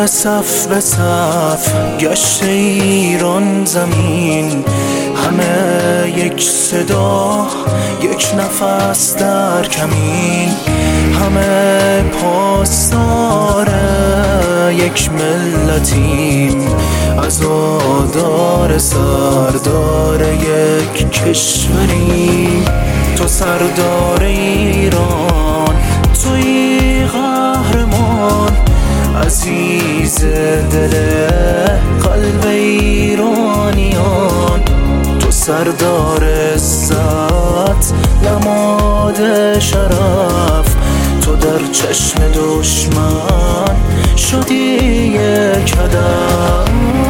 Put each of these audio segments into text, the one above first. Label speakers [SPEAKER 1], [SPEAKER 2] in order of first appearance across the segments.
[SPEAKER 1] صف به صف گشت ایران زمین، همه یک صدا یک نفس در کمین، همه پاسدار یک ملتیم، عزادار سردار یک کشوریم. تو سردار ایران، توی قهرمان، عزیز دل قلب ایرانیان. تو سردار عزت، نماد شرف، تو در چشم دشمن شدی یک هدف.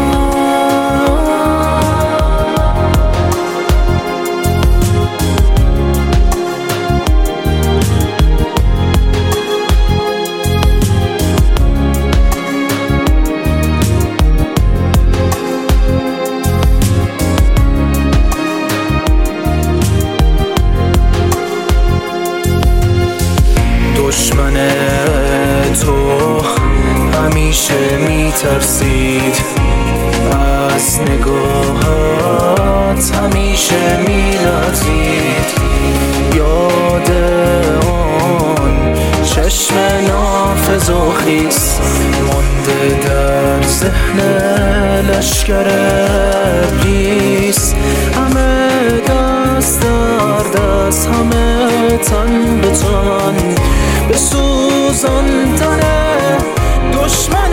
[SPEAKER 1] دشمن تو همیشه میترسید، از نگاهت همیشه میلرزید. یاد آن چشم نافذ و خیس مانده در ذهن لشکر ابلیس. همه دست در دست، همه تن به تن، به سوزاندن دشمن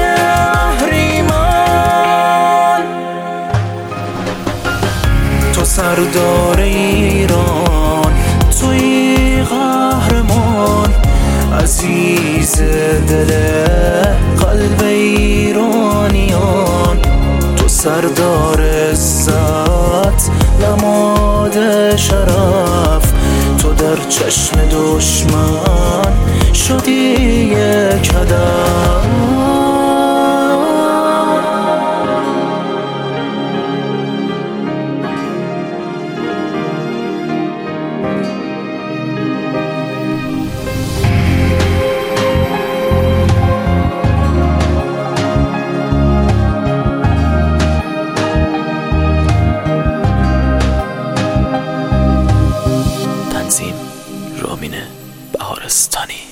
[SPEAKER 1] اهریمن. تو سردار ایران، توی قهرمان، عزیز دل قلب ایرانیان. تو سردار عزت، نماد شرف، تو در چشم دشمن شدی یک هدف.
[SPEAKER 2] تنظیم رامین بهارستانی.